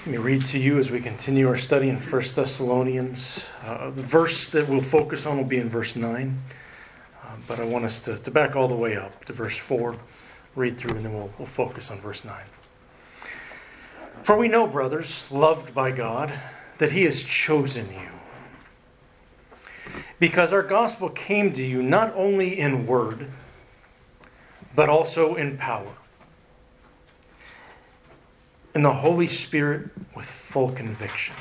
Let me read to you as we continue our study in 1 Thessalonians. The verse that we'll focus on will be in verse 9. But I want us to back all the way up to verse 4, read through, and then we'll focus on verse 9. For we know, brothers, loved by God, that He has chosen you, because our gospel came to you not only in word, but also in power, in the Holy Spirit with full conviction.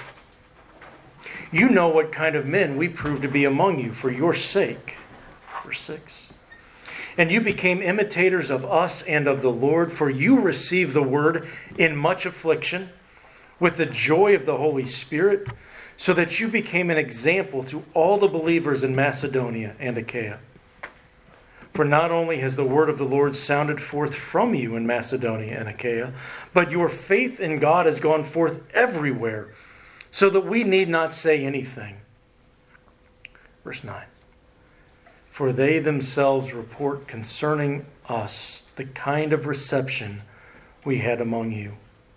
You know what kind of men we proved to be among you for your sake. Verse 6. And you became imitators of us and of the Lord, for you received the word in much affliction, with the joy of the Holy Spirit, so that you became an example to all the believers in Macedonia and Achaia. For not only has the word of the Lord sounded forth from you in Macedonia and Achaia, but your faith in God has gone forth everywhere, so that we need not say anything. Verse 9. For they themselves report concerning us the kind of reception we had among you,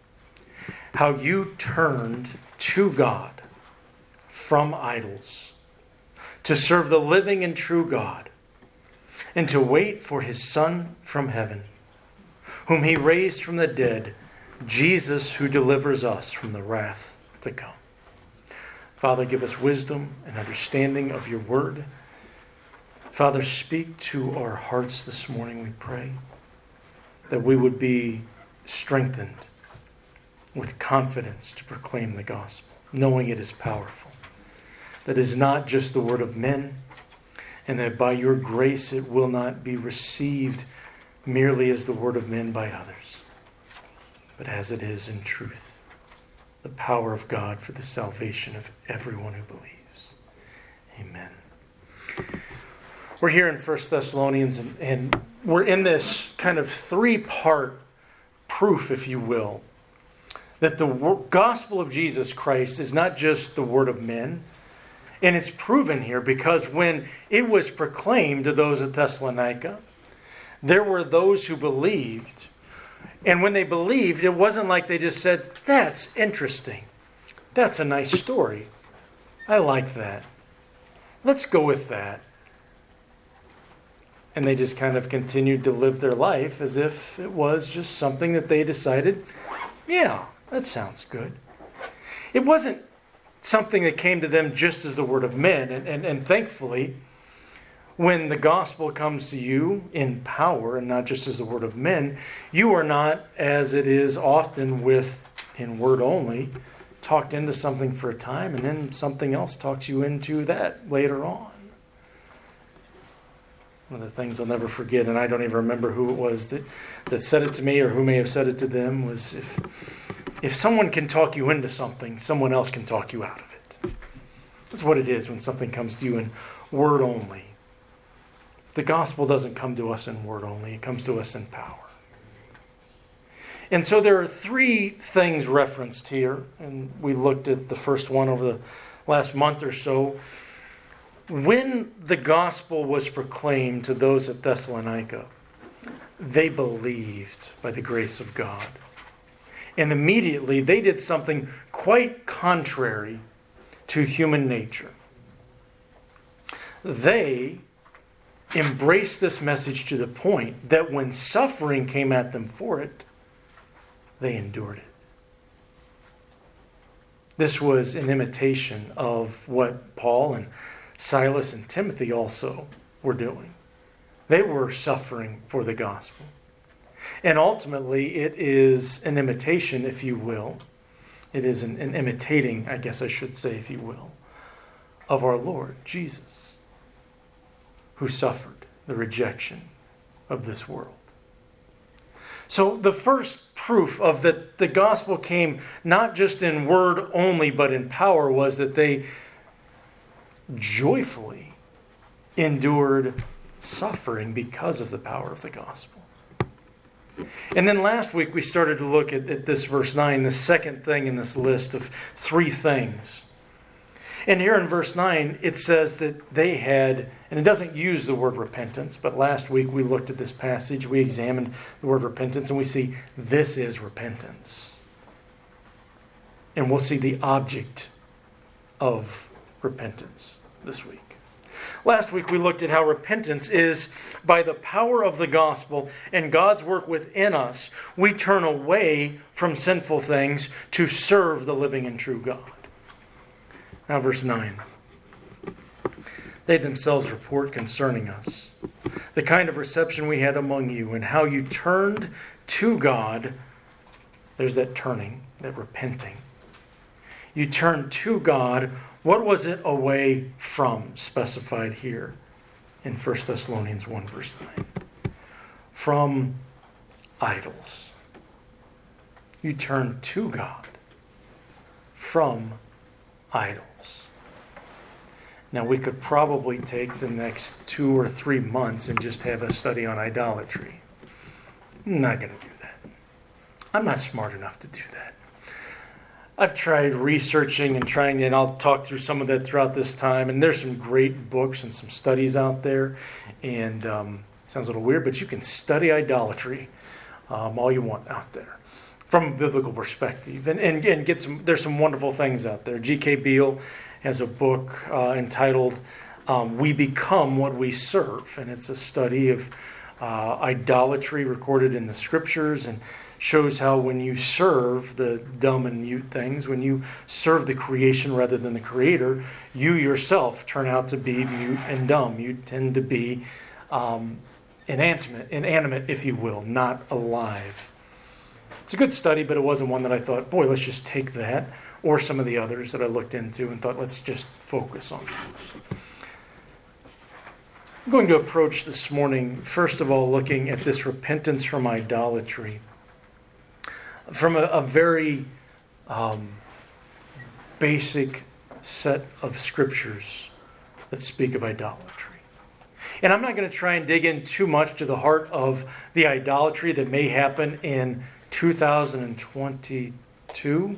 how you turned to God from idols, to serve the living and true God, and to wait for His Son from heaven, whom He raised from the dead, Jesus, who delivers us from the wrath to come. Father, give us wisdom and understanding of your word. Father, speak to our hearts this morning, we pray, that we would be strengthened with confidence to proclaim the gospel, knowing it is powerful, that it is not just the word of men, and that by your grace it will not be received merely as the word of men by others, but as it is in truth, the power of God for the salvation of everyone who believes. Amen. We're here in 1 Thessalonians, and we're in this kind of three-part proof, if you will, that the gospel of Jesus Christ is not just the word of men. And it's proven here because when it was proclaimed to those at Thessalonica, there were those who believed. And when they believed, it wasn't like they just said, that's interesting. That's a nice story. I like that. Let's go with that. And they just kind of continued to live their life as if it was just something that they decided, yeah, that sounds good. It wasn't something that came to them just as the word of men. And thankfully, when the gospel comes to you in power and not just as the word of men, you are not, as it is often with in word only, talked into something for a time and then something else talks you into that later on. One of the things I'll never forget, and I don't even remember who it was that said it to me or who may have said it to them, was if someone can talk you into something, someone else can talk you out of it. That's what it is when something comes to you in word only. The gospel doesn't come to us in word only. It comes to us in power. And so there are three things referenced here. And we looked at the first one over the last month or so. When the gospel was proclaimed to those at Thessalonica, they believed by the grace of God. And immediately they did something quite contrary to human nature. They embraced this message to the point that when suffering came at them for it, they endured it. This was an imitation of what Paul and Silas and Timothy also were doing. They were suffering for the gospel. And ultimately, it is an imitation, if you will. It is an imitating, I guess I should say, if you will, of our Lord Jesus, who suffered the rejection of this world. So the first proof of that the gospel came not just in word only, but in power, was that they joyfully endured suffering because of the power of the gospel. And then last week we started to look at this verse 9, the second thing in this list of three things. And here in verse 9 it says that they had, and it doesn't use the word repentance, but last week we looked at this passage, we examined the word repentance, and we see this is repentance. And we'll see the object of repentance this week. Last week we looked at how repentance is, by the power of the gospel and God's work within us, we turn away from sinful things to serve the living and true God. Now verse 9. They themselves report concerning us the kind of reception we had among you and how you turned to God. There's that turning, that repenting. You turned to God. What was it away from, specified here in 1 Thessalonians 1 verse 9? From idols. You turned to God from idols. Now we could probably take the next 2 or 3 months and just have a study on idolatry. I'm not going to do that. I'm not smart enough to do that. I've tried researching and I'll talk through some of that throughout this time. And there's some great books and some studies out there. And sounds a little weird, but you can study idolatry all you want out there from a biblical perspective. And get some. There's some wonderful things out there. G.K. Beale has a book entitled "We Become What We Serve," and it's a study of idolatry recorded in the Scriptures, and shows how when you serve the dumb and mute things, when you serve the creation rather than the Creator, you yourself turn out to be mute and dumb. You tend to be inanimate, if you will, not alive. It's a good study, but it wasn't one that I thought, boy, let's just take that, or some of the others that I looked into and thought, let's just focus on those. I'm going to approach this morning, first of all, looking at this repentance from idolatry from a very basic set of scriptures that speak of idolatry. And I'm not going to try and dig in too much to the heart of the idolatry that may happen in 2022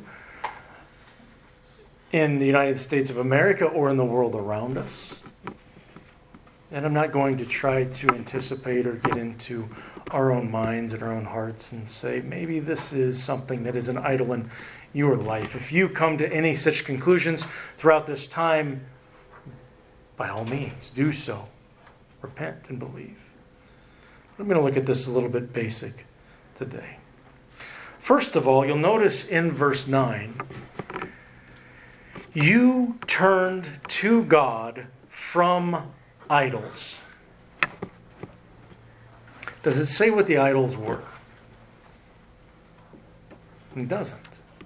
in the United States of America or in the world around us. And I'm not going to try to anticipate or get into our own minds and our own hearts and say, maybe this is something that is an idol in your life. If you come to any such conclusions throughout this time, by all means, do so. Repent and believe. I'm going to look at this a little bit basic today. First of all, you'll notice in verse 9, you turned to God from idols. Does it say what the idols were? It doesn't.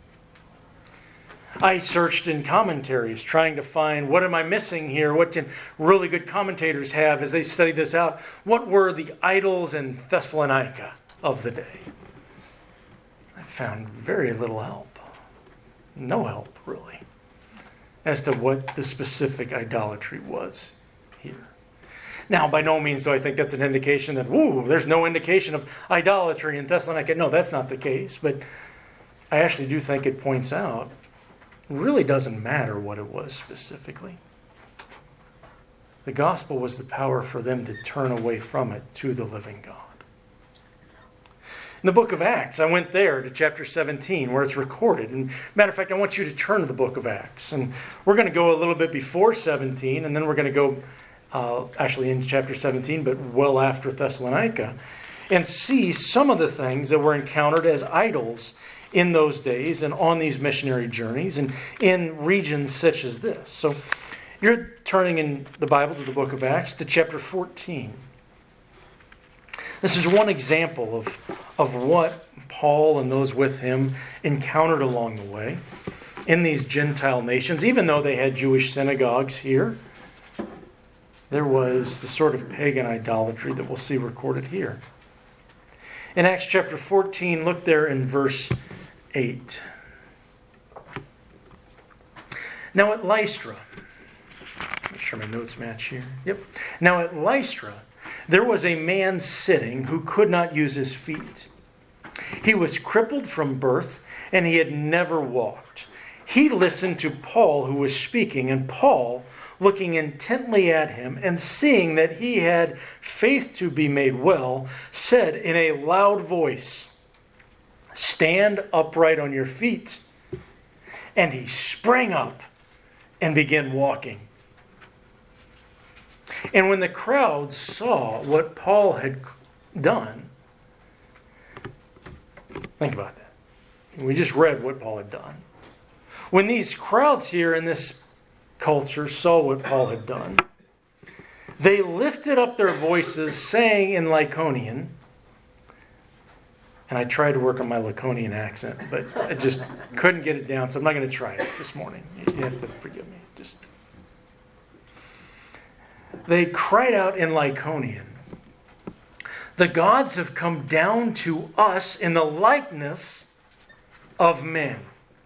I searched in commentaries trying to find what am I missing here? What can really good commentators have as they study this out? What were the idols in Thessalonica of the day? I found very little help. No help, really, as to what the specific idolatry was here. Now, by no means do I think that's an indication that, there's no indication of idolatry in Thessalonica. No, that's not the case. But I actually do think it points out it really doesn't matter what it was specifically. The gospel was the power for them to turn away from it to the living God. In the book of Acts, I went there to chapter 17 where it's recorded. And matter of fact, I want you to turn to the book of Acts. And we're going to go a little bit before 17, and then we're going to go actually in chapter 17, but well after Thessalonica, and see some of the things that were encountered as idols in those days and on these missionary journeys and in regions such as this. So you're turning in the Bible to the book of Acts to chapter 14. This is one example of what Paul and those with him encountered along the way in these Gentile nations. Even though they had Jewish synagogues here, there was the sort of pagan idolatry that we'll see recorded here. In Acts chapter 14, look there in verse 8. Now at Lystra, make sure my notes match here. Yep. Now at Lystra, there was a man sitting who could not use his feet. He was crippled from birth, and he had never walked. He listened to Paul, who was speaking, and Paul, looking intently at him and seeing that he had faith to be made well, said in a loud voice, "Stand upright on your feet." and he sprang up and began walking. And when the crowd saw what Paul had done, think about that. We just read what Paul had done. When these crowds here in this culture saw what Paul had done, they lifted up their voices, saying in Lycaonian, and I tried to work on my Lycaonian accent, but I just couldn't get it down, so I'm not going to try it this morning. You have to forgive me. They cried out in Lycaonian, "The gods have come down to us in the likeness of men."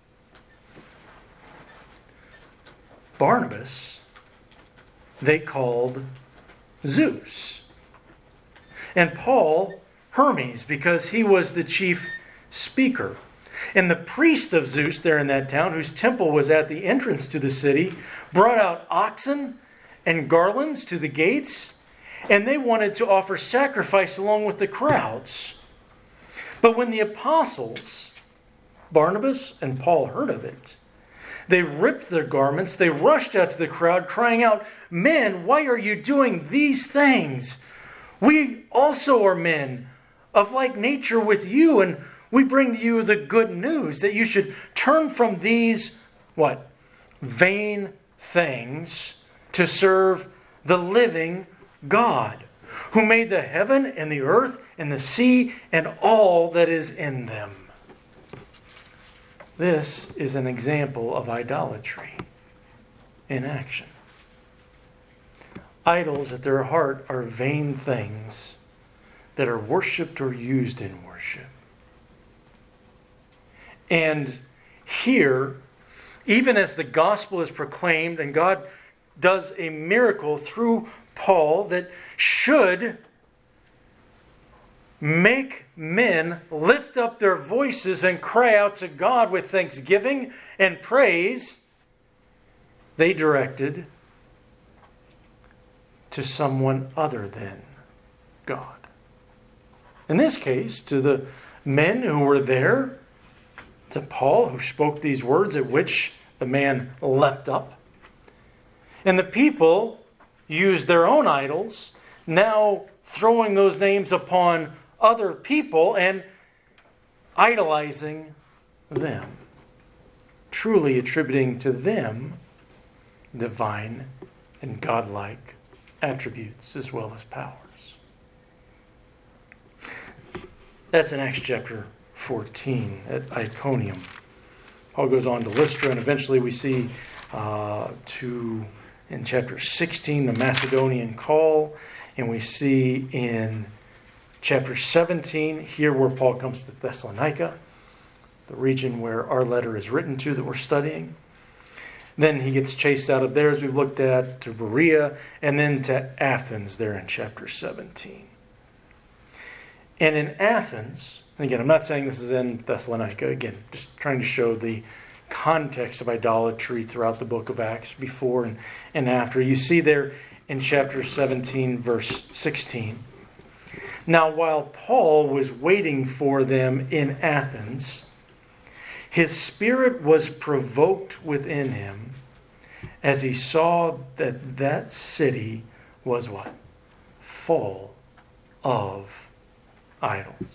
Barnabas they called Zeus, and Paul Hermes, because he was the chief speaker. And the priest of Zeus there in that town, whose temple was at the entrance to the city, brought out oxen and garlands to the gates, and they wanted to offer sacrifice along with the crowds. But when the apostles, Barnabas and Paul, heard of it, they ripped their garments, they rushed out to the crowd, crying out, "Men, why are you doing these things? We also are men of like nature with you, and we bring to you the good news that you should turn from these," what? "Vain things to serve the living God, who made the heaven and the earth and the sea and all that is in them." This is an example of idolatry in action. Idols at their heart are vain things that are worshipped or used in worship. And here, even as the gospel is proclaimed and God does a miracle through Paul that should make men lift up their voices and cry out to God with thanksgiving and praise, they directed to someone other than God. In this case, to the men who were there, to Paul, who spoke these words, at which the man leapt up. And the people used their own idols, now throwing those names upon other people and idolizing them, truly attributing to them divine and godlike attributes as well as powers. That's in Acts chapter 14 at Iconium. Paul goes on to Lystra, and eventually we see in chapter 16 the Macedonian call, and we see in chapter 17 here where Paul comes to Thessalonica, the region where our letter is written to that we're studying. Then he gets chased out of there, as we've looked at, to Berea, and then to Athens there in chapter 17. And in Athens, and again, I'm not saying this is in Thessalonica, again, just trying to show the context of idolatry throughout the book of Acts, before and after. You see there in chapter 17, verse 16. "Now, while Paul was waiting for them in Athens, his spirit was provoked within him as he saw that that city was" what? "Full of idols."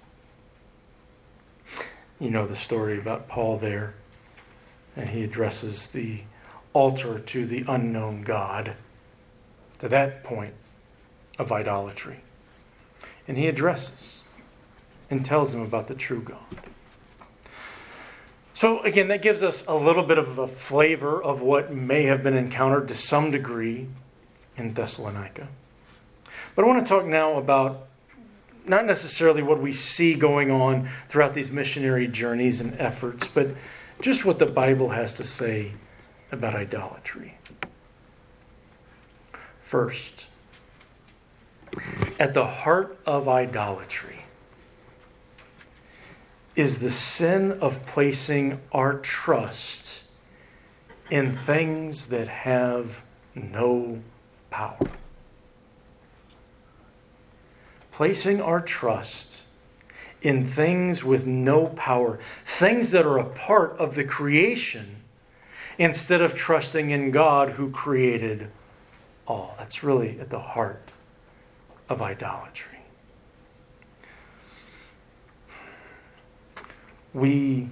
You know the story about Paul there, and he addresses the altar to the unknown God, to that point of idolatry. And he addresses and tells them about the true God. So again, that gives us a little bit of a flavor of what may have been encountered to some degree in Thessalonica. But I want to talk now about not necessarily what we see going on throughout these missionary journeys and efforts, but just what the Bible has to say about idolatry. First, at the heart of idolatry is the sin of placing our trust in things that have no power. Placing our trust in things with no power, things that are a part of the creation, instead of trusting in God who created all. That's really at the heart of idolatry. We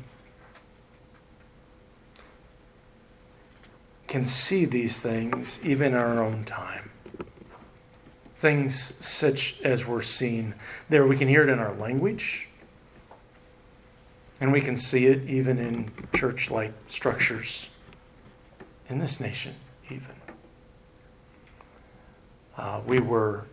can see these things even in our own time. Things such as we're seeing there. We can hear it in our language. And we can see it even in church-like structures in this nation even. We were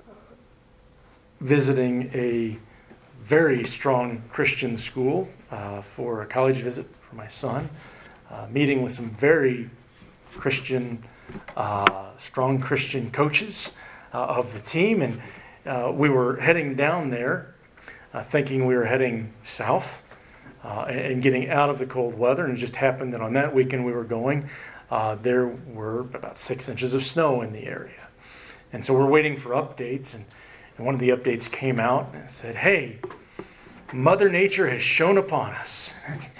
visiting a very strong Christian school for a college visit for my son, meeting with some very Christian, strong Christian coaches of the team, and we were heading down there thinking we were heading south and getting out of the cold weather, and it just happened that on that weekend we were going, there were about 6 inches of snow in the area. And so we're waiting for updates, and one of the updates came out and it said, "Hey, Mother Nature has shone upon us."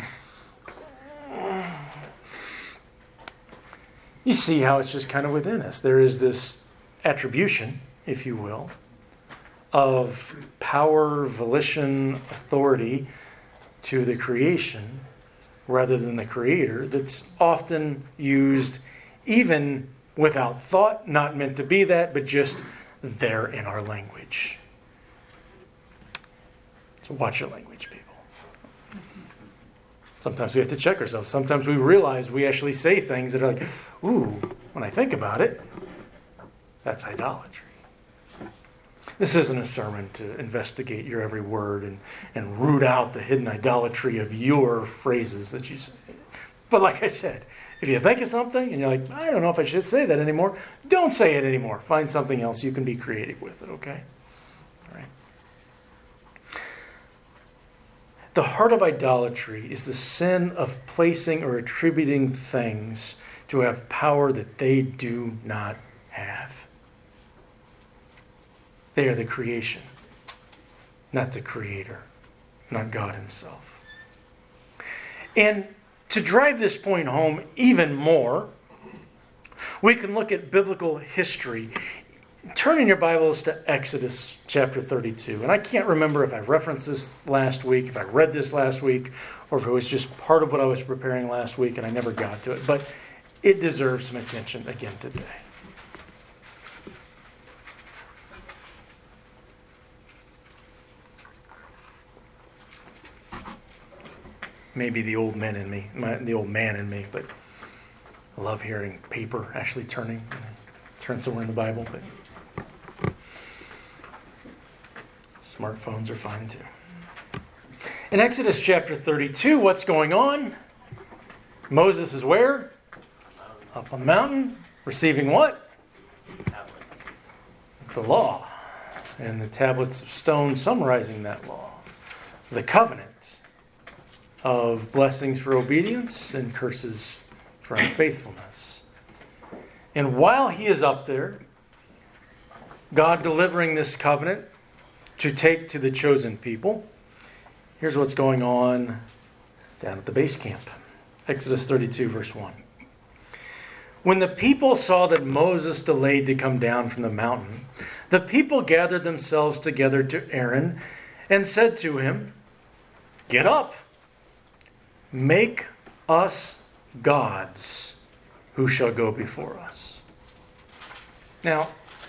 You see how it's just kind of within us. There is this attribution, if you will, of power, volition, authority to the creation rather than the Creator that's often used even without thought, not meant to be that, but just there in our language. So watch your language, people. Sometimes we have to check ourselves. Sometimes we realize we actually say things that are like, ooh, when I think about it, that's idolatry. This isn't a sermon to investigate your every word and root out the hidden idolatry of your phrases that you say. But like I said, if you think of something and you're like, I don't know if I should say that anymore, don't say it anymore. Find something else you can be creative with it, okay? All right. The heart of idolatry is the sin of placing or attributing things to have power that they do not have. They are the creation, not the Creator, not God Himself. And to drive this point home even more, we can look at biblical history. Turn in your Bibles to Exodus chapter 32. And I can't remember if I referenced this last week, if I read this last week, or if it was just part of what I was preparing last week and I never got to it. But it deserves some attention again today. Maybe the old man in me, but I love hearing paper actually turning. Turn somewhere in the Bible, but smartphones are fine too. In Exodus chapter 32, what's going on? Moses is where? Up on the mountain, receiving what? The law. And the tablets of stone summarizing that law. The covenant of blessings for obedience and curses for unfaithfulness. And while he is up there, God delivering this covenant to take to the chosen people, here's what's going on down at the base camp. Exodus 32, verse 1. When the people saw that Moses delayed to come down from the mountain, the people gathered themselves together to Aaron and said to him, "Get up. Make us gods who shall go before us." Now,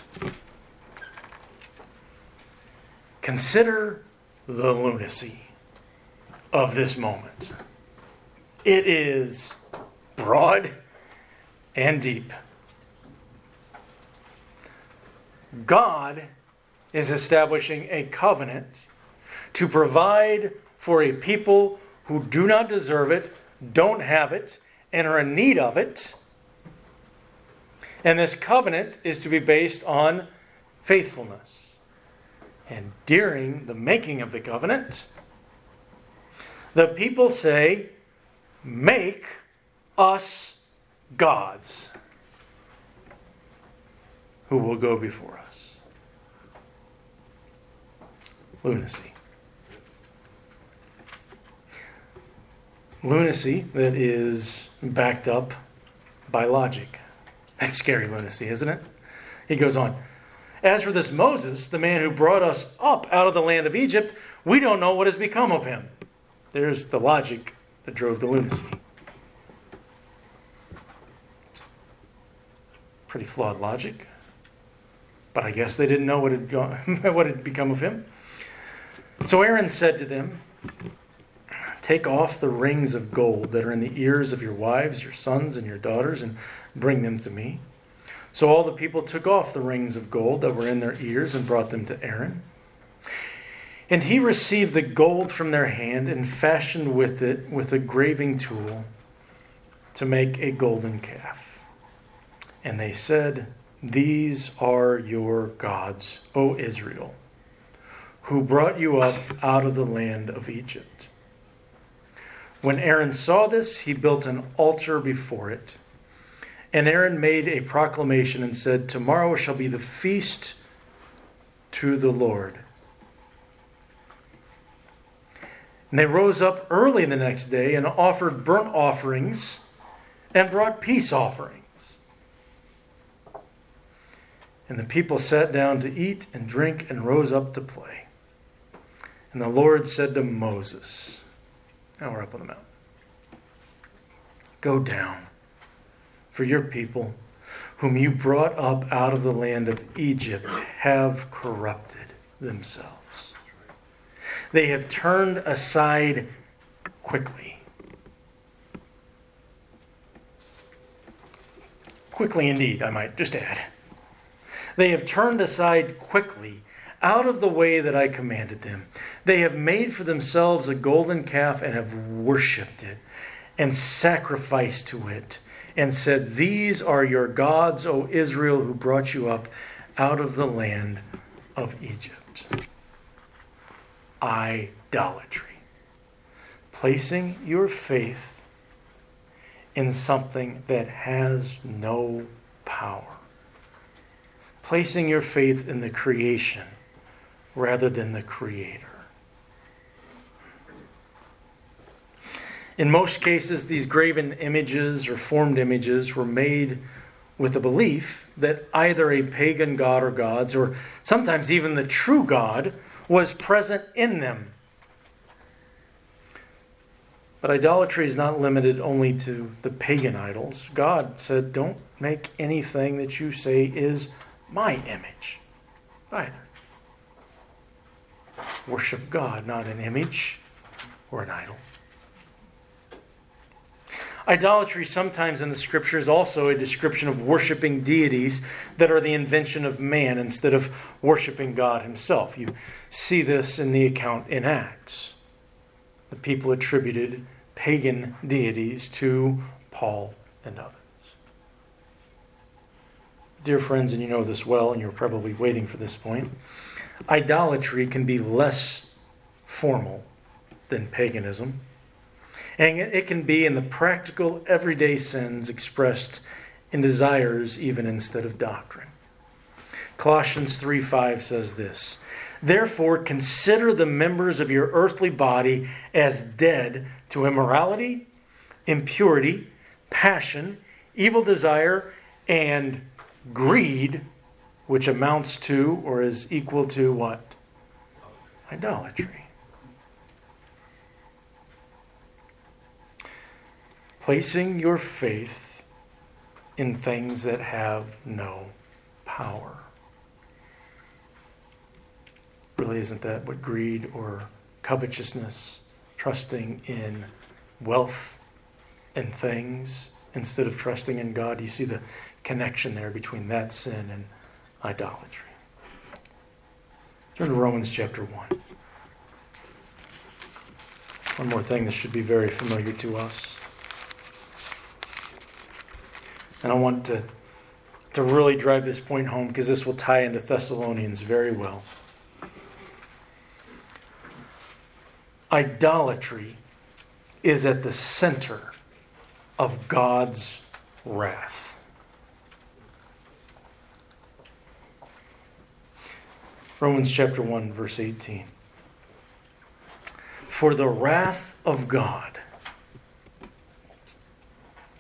consider the lunacy of this moment. It is broad and deep. God is establishing a covenant to provide for a people who do not deserve it, don't have it, and are in need of it. And this covenant is to be based on faithfulness. And during the making of the covenant, the people say, "Make us gods who will go before us." Lunacy. Lunacy that is backed up by logic. That's scary lunacy, isn't it? He goes on. As for this Moses, the man who brought us up out of the land of Egypt, we don't know what has become of him. There's the logic that drove the lunacy. Pretty flawed logic. But I guess they didn't know what had become of him. So Aaron said to them, take off the rings of gold that are in the ears of your wives, your sons, and your daughters, and bring them to me. So all the people took off the rings of gold that were in their ears and brought them to Aaron. And he received the gold from their hand and fashioned with it with a graving tool to make a golden calf. And they said, these are your gods, O Israel, who brought you up out of the land of Egypt. When Aaron saw this, he built an altar before it. And Aaron made a proclamation and said, tomorrow shall be the feast to the Lord. And they rose up early the next day and offered burnt offerings and brought peace offerings. And the people sat down to eat and drink and rose up to play. And the Lord said to Moses, now we're up on the mountain, go down, for your people, whom you brought up out of the land of Egypt, have corrupted themselves. They have turned aside quickly. Quickly indeed, I might just add. They have turned aside quickly out of the way that I commanded them. They have made for themselves a golden calf and have worshipped it and sacrificed to it and said, these are your gods, O Israel, who brought you up out of the land of Egypt. Idolatry. Placing your faith in something that has no power. Placing your faith in the creation rather than the Creator. In most cases, these graven images or formed images were made with the belief that either a pagan god or gods, or sometimes even the true God, was present in them. But idolatry is not limited only to the pagan idols. God said, don't make anything that you say is my image either. Worship God, not an image or an idol. Idolatry sometimes in the Scripture is also a description of worshiping deities that are the invention of man instead of worshiping God himself. You see this in the account in Acts. The people attributed pagan deities to Paul and others. Dear friends, and you know this well, and you're probably waiting for this point, idolatry can be less formal than paganism. And it can be in the practical, everyday sins expressed in desires even instead of doctrine. Colossians 3:5 says this, therefore consider the members of your earthly body as dead to immorality, impurity, passion, evil desire, and greed, which amounts to or is equal to what? Idolatry. Placing your faith in things that have no power. Really, isn't that what greed or covetousness, trusting in wealth and things instead of trusting in God? You see the connection there between that sin and idolatry. Turn to Romans chapter 1. One more thing that should be very familiar to us. And I want to really drive this point home because this will tie into Thessalonians very well. Idolatry is at the center of God's wrath. Romans chapter 1, verse 18. For the wrath of God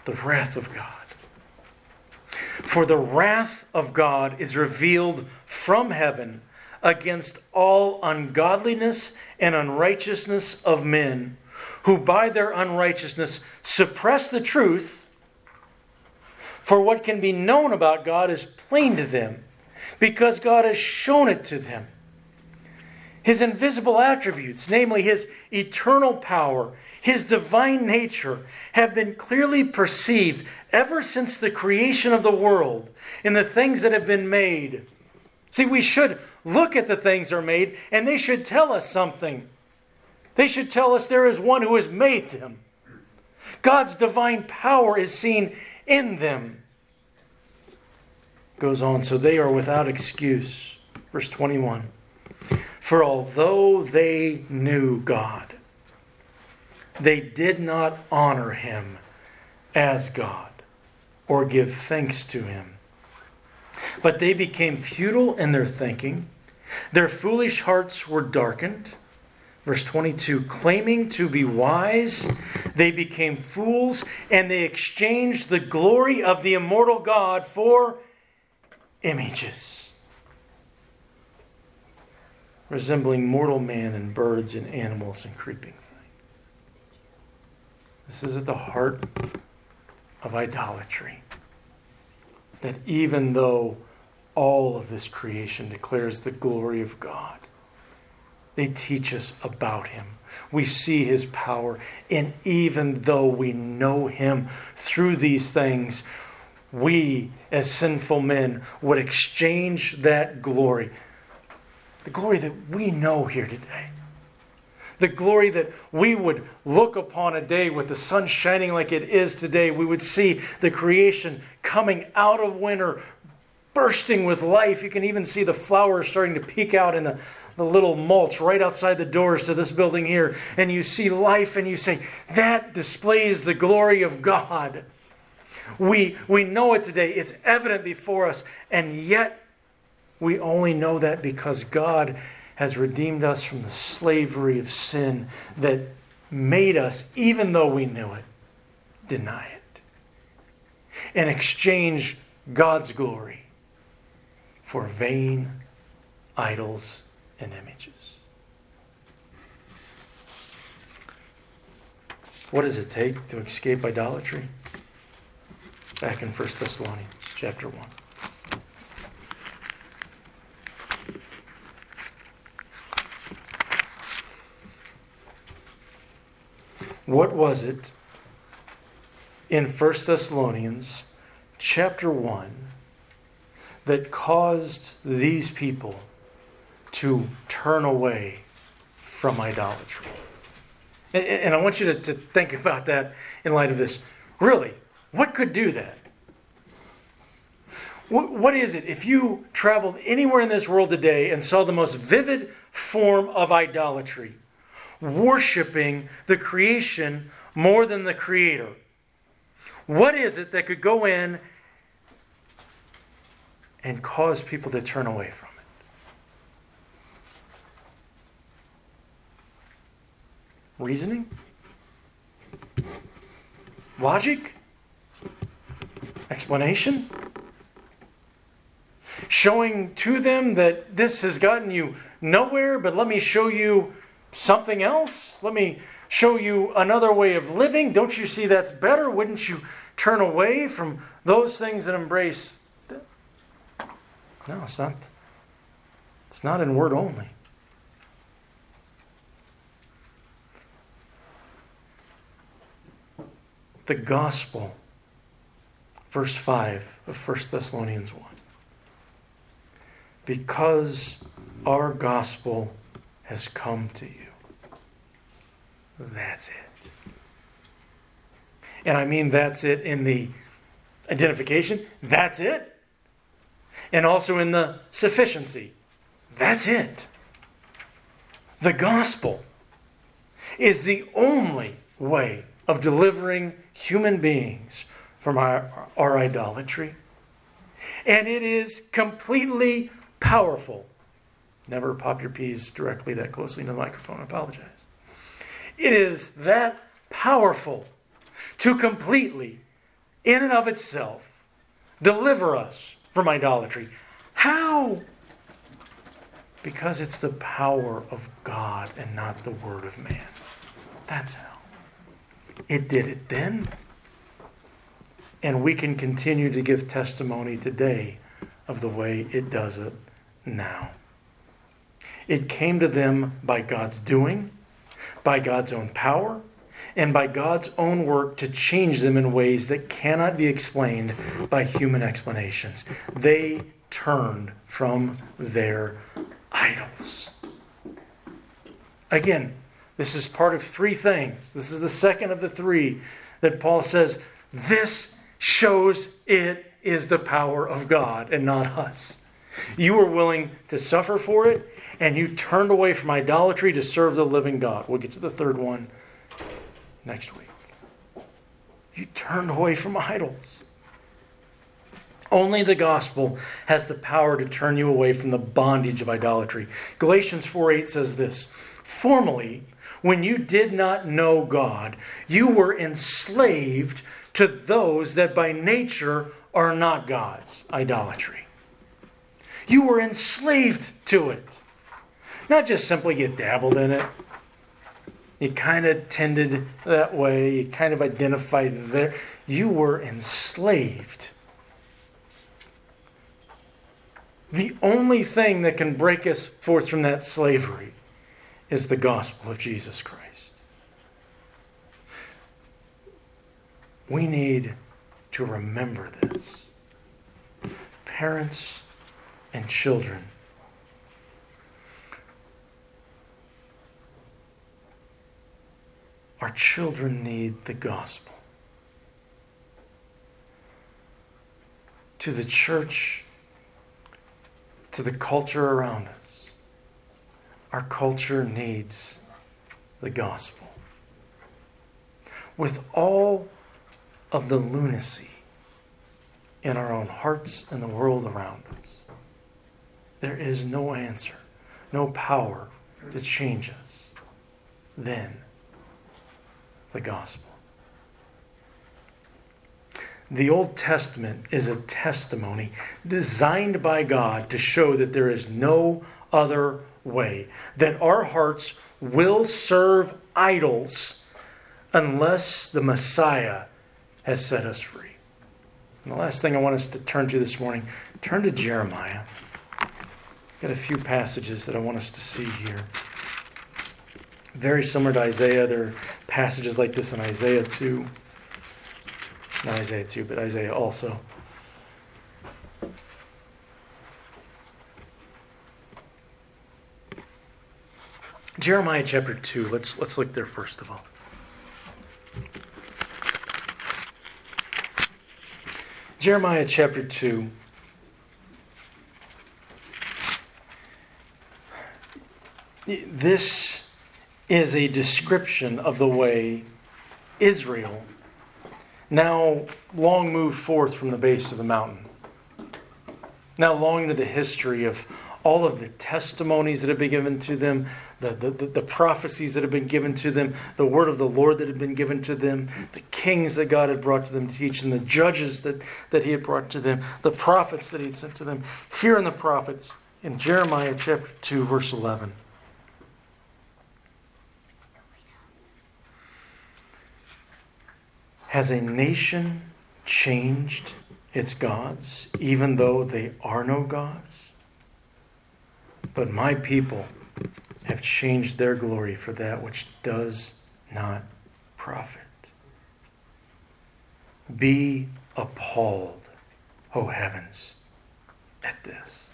the wrath of God. For the wrath of God is revealed from heaven against all ungodliness and unrighteousness of men, who by their unrighteousness suppress the truth. For what can be known about God is plain to them, because God has shown it to them. His invisible attributes, namely His eternal power, His divine nature, have been clearly perceived ever since the creation of the world in the things that have been made. See, we should look at the things that are made, and they should tell us something. They should tell us there is one who has made them. God's divine power is seen in them. Goes on, so they are without excuse. Verse 21. For although they knew God, they did not honor Him as God or give thanks to Him. But they became futile in their thinking. Their foolish hearts were darkened. Verse 22, claiming to be wise, they became fools, and they exchanged the glory of the immortal God for images, resembling mortal man and birds and animals and creeping things. This is at the heart of idolatry. That even though all of this creation declares the glory of God, they teach us about Him. We see His power. And even though we know Him through these things, we as sinful men would exchange that glory. The glory that we know here today. The glory that we would look upon a day with the sun shining like it is today. We would see the creation coming out of winter, bursting with life. You can even see the flowers starting to peek out in the little mulch right outside the doors to this building here. And you see life and you say, that displays the glory of God. We know it today. It's evident before us. And yet we only know that because God has redeemed us from the slavery of sin that made us, even though we knew it, deny it. And exchange God's glory for vain idols and images. What does it take to escape idolatry? Back in 1 Thessalonians chapter 1. What was it in 1 Thessalonians chapter 1 that caused these people to turn away from idolatry? And I want you to think about that in light of this. Really, what could do that? What is it? If you traveled anywhere in this world today and saw the most vivid form of idolatry, worshiping the creation more than the Creator, what is it that could go in and cause people to turn away from it? Reasoning? Logic? Explanation? Showing to them that this has gotten you nowhere, but let me show you something else? Let me show you another way of living. Don't you see that's better? Wouldn't you turn away from those things and embrace? No, it's not. It's not in word only. The gospel, verse 5 of 1 Thessalonians 1. Because our gospel has come to you. That's it. And I mean that's it in the identification. That's it. And also in the sufficiency. That's it. The gospel is the only way of delivering human beings from our idolatry. And it is completely powerful. Never pop your peas directly that closely into the microphone. I apologize. It is that powerful to completely in and of itself deliver us from idolatry. How? Because it's the power of God and not the word of man. That's how. It did it then. And we can continue to give testimony today of the way it does it now. It came to them by God's doing, by God's own power, and by God's own work to change them in ways that cannot be explained by human explanations. They turned from their idols. Again, this is part of three things. This is the second of the three that Paul says, this shows it is the power of God and not us. You were willing to suffer for it, and you turned away from idolatry to serve the living God. We'll get to the third one next week. You turned away from idols. Only the gospel has the power to turn you away from the bondage of idolatry. Galatians 4:8 says this, formerly, when you did not know God, you were enslaved to those that by nature are not God's, idolatry. You were enslaved to it. Not just simply you dabbled in it. You kind of tended that way. You kind of identified there. You were enslaved. The only thing that can break us forth from that slavery is the gospel of Jesus Christ. We need to remember this. Parents and children. Our children need the gospel. To the church, to the culture around us, our culture needs the gospel. With all of the lunacy in our own hearts and the world around us, there is no answer, no power to change us than the gospel. The Old Testament is a testimony designed by God to show that there is no other way, that our hearts will serve idols unless the Messiah has set us free. And the last thing I want us to turn to this morning, turn to Jeremiah. I've got a few passages that I want us to see here. Very similar to Isaiah. There are passages like this in Isaiah 2. Not Isaiah 2, but Isaiah also. Jeremiah chapter 2. Let's look there first of all. Jeremiah chapter 2. This is a description of the way Israel now long moved forth from the base of the mountain. Now long into the history of all of the testimonies that have been given to them, the prophecies that have been given to them, the word of the Lord that had been given to them, the kings that God had brought to them to teach them, the judges that He had brought to them, the prophets that He had sent to them. Here in the prophets, in Jeremiah chapter 2, verse 11. Has a nation changed its gods, even though they are no gods? But my people have changed their glory for that which does not profit. Be appalled, O heavens, at this.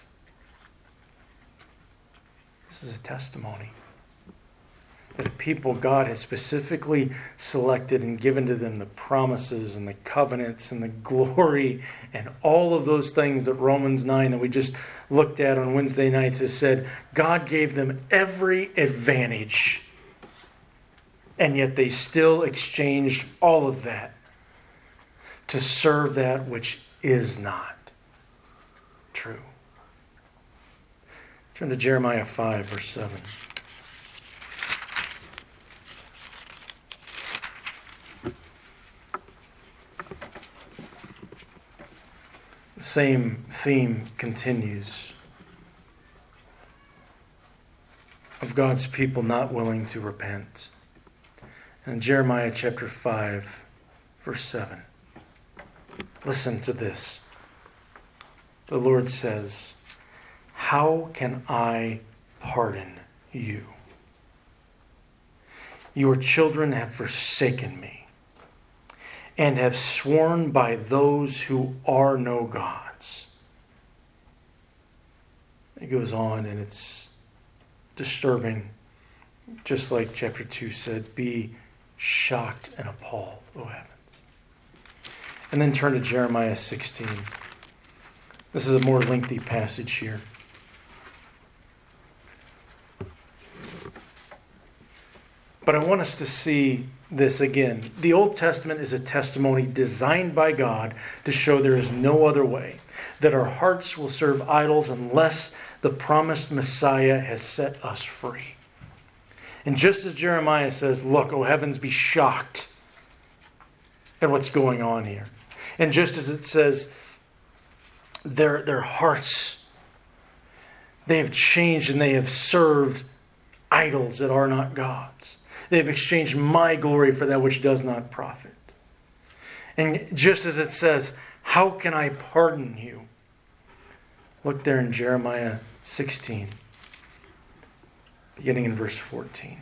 This is a testimony that a people God has specifically selected and given to them the promises and the covenants and the glory and all of those things that Romans 9 that we just looked at on Wednesday nights has said God gave them every advantage, and yet they still exchanged all of that to serve that which is not true. Turn to Jeremiah 5, verse 7. same theme continues of God's people not willing to repent. In Jeremiah chapter 5, verse 7, listen to this. The Lord says, "How can I pardon you? Your children have forsaken me and have sworn by those who are no gods." It goes on, and it's disturbing. Just like chapter 2 said, be shocked and appalled, O heavens. And then turn to Jeremiah 16. This is a more lengthy passage here. But I want us to see this again. The Old Testament is a testimony designed by God to show there is no other way, that our hearts will serve idols unless the promised Messiah has set us free. And just as Jeremiah says, look, O heavens, be shocked at what's going on here. And just as it says, their hearts, they have changed and they have served idols that are not gods. They have exchanged my glory for that which does not profit. And just as it says, how can I pardon you? Look there in Jeremiah 16, beginning in verse 14.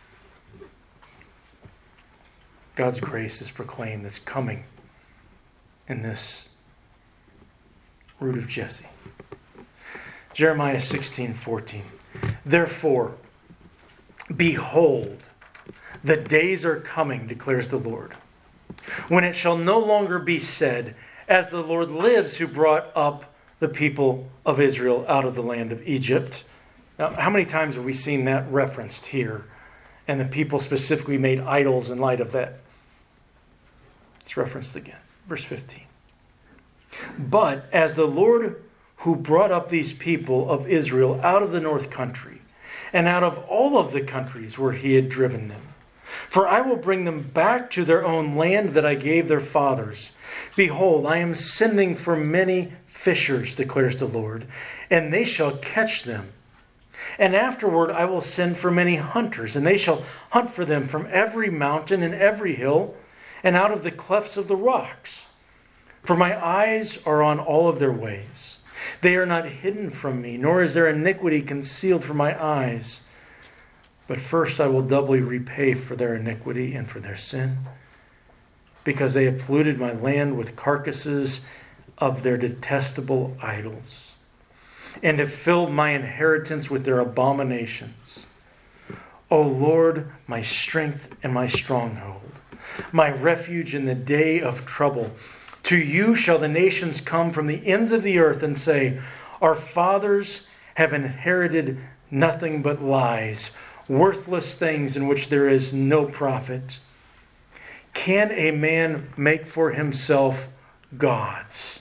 God's grace is proclaimed that's coming in this root of Jesse. Jeremiah 16:14. Therefore, behold, the days are coming, declares the Lord, when it shall no longer be said, as the Lord lives who brought up the people of Israel out of the land of Egypt. Now, how many times have we seen that referenced here? And the people specifically made idols in light of that. It's referenced again. Verse 15. But as the Lord who brought up these people of Israel out of the north country, and out of all of the countries where he had driven them, for I will bring them back to their own land that I gave their fathers. Behold, I am sending for many fishers, declares the Lord, and they shall catch them. And afterward I will send for many hunters, and they shall hunt for them from every mountain and every hill, and out of the clefts of the rocks. For my eyes are on all of their ways. They are not hidden from me, nor is their iniquity concealed from my eyes. But first I will doubly repay for their iniquity and for their sin, because they have polluted my land with carcasses of their detestable idols, and have filled my inheritance with their abominations. O Lord, my strength and my stronghold, my refuge in the day of trouble. To you shall the nations come from the ends of the earth and say, our fathers have inherited nothing but lies, worthless things in which there is no profit. Can a man make for himself gods?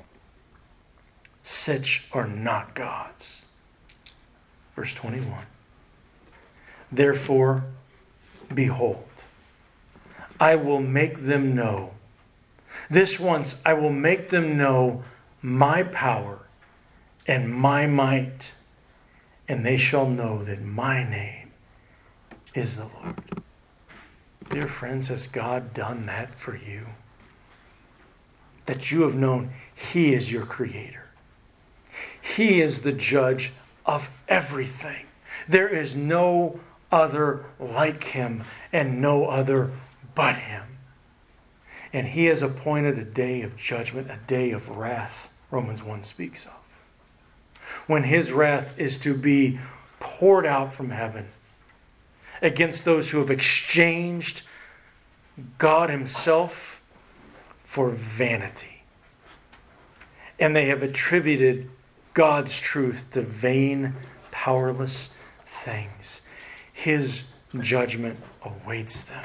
Such are not gods. Verse 21. Therefore, behold, I will make them know. This once I will make them know my power and my might, and they shall know that my name is the Lord. Dear friends, has God done that for you? That you have known He is your Creator. He is the judge of everything. There is no other like Him and no other but Him. And He has appointed a day of judgment, a day of wrath, Romans 1 speaks of. When His wrath is to be poured out from heaven against those who have exchanged God Himself for vanity. And they have attributed God's truth to vain, powerless things. His judgment awaits them.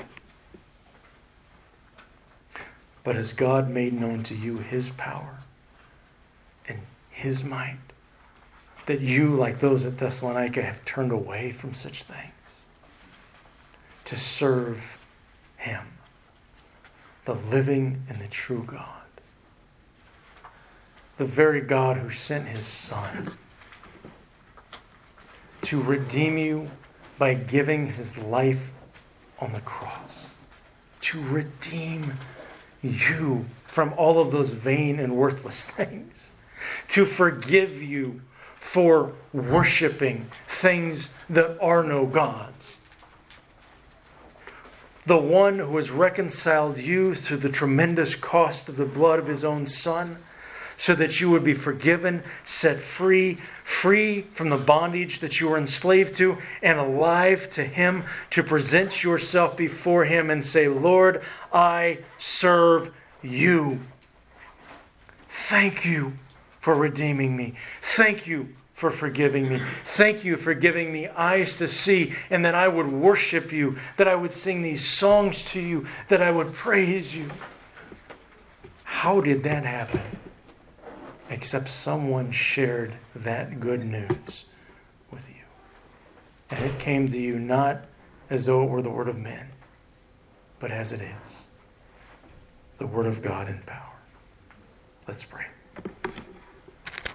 But has God made known to you His power and His might, that you, like those at Thessalonica, have turned away from such things to serve Him, the living and the true God? the very God who sent his Son to redeem you by giving his life on the cross. To redeem you from all of those vain and worthless things. To forgive you for worshiping things that are no gods. The one who has reconciled you through the tremendous cost of the blood of his own Son, so that you would be forgiven, set free, free from the bondage that you were enslaved to, and alive to him, to present yourself before him and say, Lord, I serve you. Thank you for redeeming me. Thank you for forgiving me. Thank you for giving me eyes to see, and that I would worship you, that I would sing these songs to you, that I would praise you. How did that happen? Except someone shared that good news with you. And it came to you not as though it were the word of men, but as it is, the word of God in power. Let's pray.